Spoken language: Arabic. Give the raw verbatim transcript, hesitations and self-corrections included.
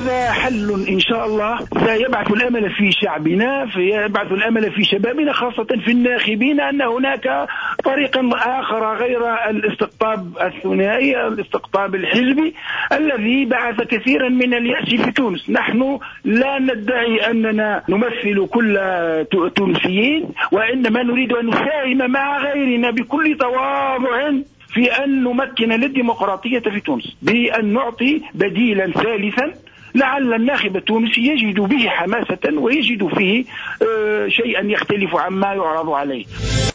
هذا حل إن شاء الله سيبعث الأمل في شعبنا، سيبعث الأمل في شبابنا، خاصة في الناخبين، أن هناك طريقا آخر غير الاستقطاب الثنائي، الاستقطاب الحزبي الذي بعث كثيرا من اليأس في تونس. نحن لا ندعي أننا نمثل كل تونسيين، وإنما نريد أن نساهم مع غيرنا بكل تواضع في أن نمكن للديمقراطية في تونس، بأن نعطي بديلا ثالثا لعل الناخب التونسي يجد به حماسة ويجد فيه شيئا يختلف عما يعرض عليه.